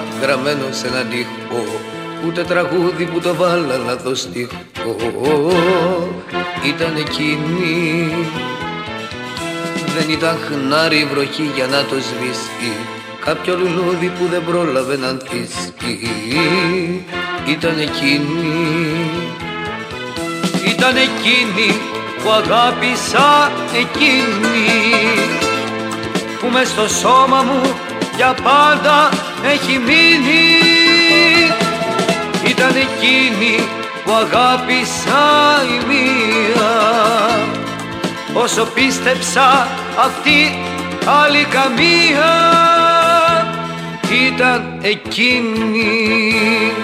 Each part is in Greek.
γραμμένο σε έναν τοίχο, ούτε τραγούδι που το βάλανα το στίχο. Ήταν εκείνη, δεν ήταν χνάρι βροχή για να το σβήσει, κάποιο λουλούδι που δεν πρόλαβε να ανθίσει. Ήταν εκείνη, ήταν εκείνη που αγάπησα, εκείνη που μες στο σώμα μου για πάντα έχει μείνει. Ήταν εκείνη που αγάπησα η μία, όσο πίστεψα αυτή άλλη καμία. Ήταν εκείνη.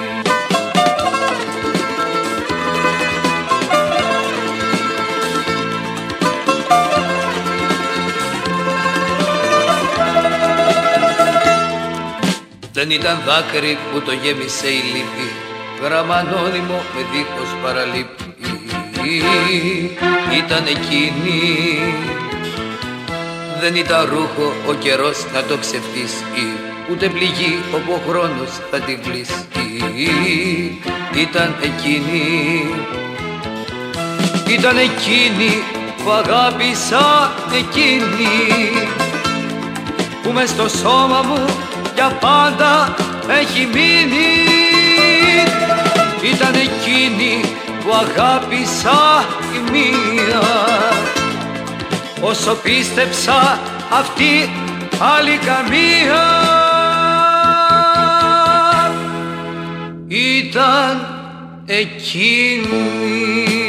Δεν ήταν δάκρυ που το γέμισε η λύπη, γράμμα ανώνυμο με δίχως παραλήπη. Ήταν εκείνη, δεν ήταν ρούχο ο καιρός να το ξεφτίσει, ούτε πληγή όπου ο χρόνος θα την πλήσει. Ήταν εκείνη, ήταν εκείνη που αγάπησα, εκείνη που μες στο σώμα μου για πάντα έχει μείνει. Ήταν εκείνη που αγάπησα η μία, όσο πίστεψα αυτή άλλη καμία. Ήταν εκείνη.